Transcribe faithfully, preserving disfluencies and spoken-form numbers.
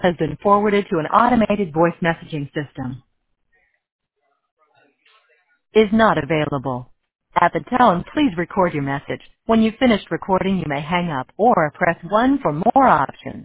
has been forwarded to an automated voice messaging system. Is not available. At the tone, please record your message. When you've finished recording, you may hang up or press one for more options.